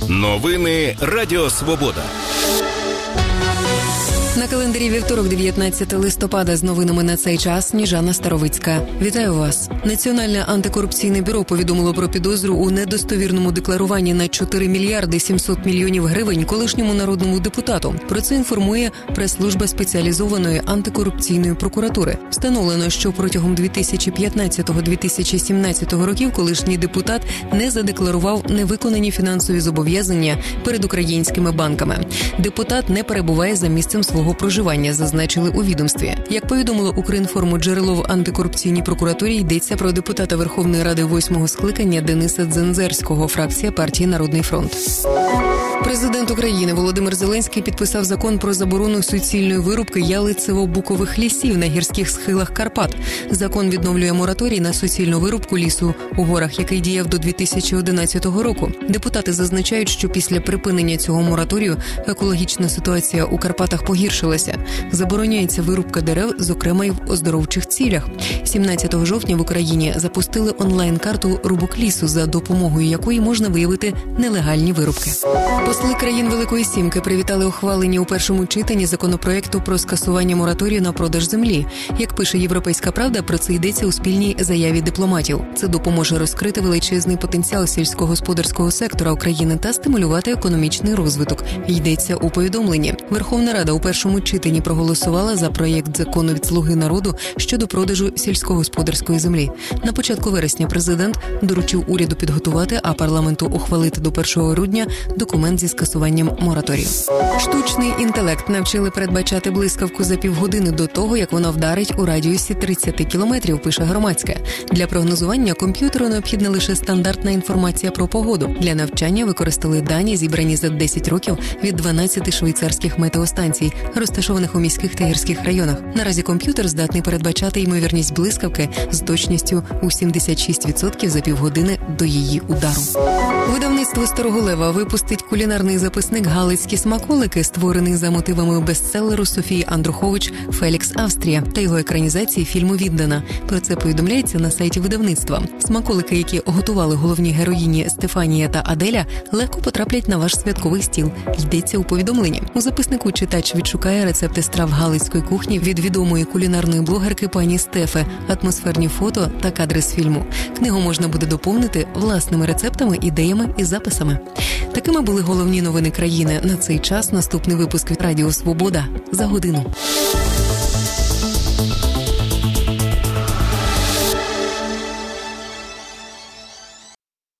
Новини Радіо Свобода. На календарі вівторок, 19 листопада, з новинами на цей час Сніжана Старовицька. Вітаю вас. Національне антикорупційне бюро повідомило про підозру у недостовірному декларуванні на 4 мільярди 700 мільйонів гривень колишньому народному депутату. Про це інформує прес-служба спеціалізованої антикорупційної прокуратури. Встановлено, що протягом 2015-2017 років колишній депутат не задекларував невиконані фінансові зобов'язання перед українськими банками. Депутат не перебуває за місцем свого проживання, зазначили у відомстві. Як повідомило Укрінформу джерело в антикорупційній прокуратурі, йдеться про депутата Верховної Ради 8-го скликання Дениса Дзензерського, фракція партії «Народний фронт». Президент України Володимир Зеленський підписав закон про заборону суцільної вирубки ялицево-букових лісів на гірських схилах Карпат. Закон відновлює мораторій на суцільну вирубку лісу у горах, який діяв до 2011 року. Депутати зазначають, що після припинення цього мораторію екологічна ситуація у Карпатах погіршилася. Забороняється вирубка дерев, зокрема й в оздоровчих цілях. 17 жовтня в Україні запустили онлайн-карту рубок лісу, за допомогою якої можна виявити нелегальні вирубки. Посли країн Великої Сімки привітали ухвалення у першому читанні законопроекту про скасування мораторію на продаж землі. Як пише «Європейська правда», про це йдеться у спільній заяві дипломатів. Це допоможе розкрити величезний потенціал сільськогосподарського сектора України та стимулювати економічний розвиток. Йдеться у повідомленні. Верховна Рада у першому читанні проголосувала за проєкт закону від «Слуги народу» щодо продажу сільськогосподарської землі. На початку вересня президент доручив уряду підготувати, а парламенту ухвалити до 1 грудня документ зі скасуванням мораторію. Штучний інтелект навчили передбачати блискавку за півгодини до того, як вона вдарить у радіусі 30 кілометрів, пише Громадське. Для прогнозування комп'ютеру необхідна лише стандартна інформація про погоду. Для навчання використали дані, зібрані за 10 років від 12 швейцарських метеостанцій, розташованих у міських та гірських районах. Наразі комп'ютер здатний передбачати ймовірність блискавки з точністю у 76% за півгодини до її удару. Видавництво «Старого Лева» випустить кулінарний записник «Галицькі смаколики», створений за мотивами бестселеру Софії Андрухович «Фелікс Австрія» та його екранізації фільму «Віддана». Про це повідомляється на сайті видавництва. Смаколики, які готували головні героїні Стефанія та Аделя, легко потраплять на ваш святковий стіл. Йдеться у повідомленні. У записнику читач відшукає рецепти страв галицької кухні від відомої кулінарної блогерки пані Стефи, атмосферні фото та кадри з фільму. Книгу можна буде доповнити власними рецептами, ідеями і записами. Такими були головні новини країни. На цей час наступний випуск від Радіо Свобода за годину.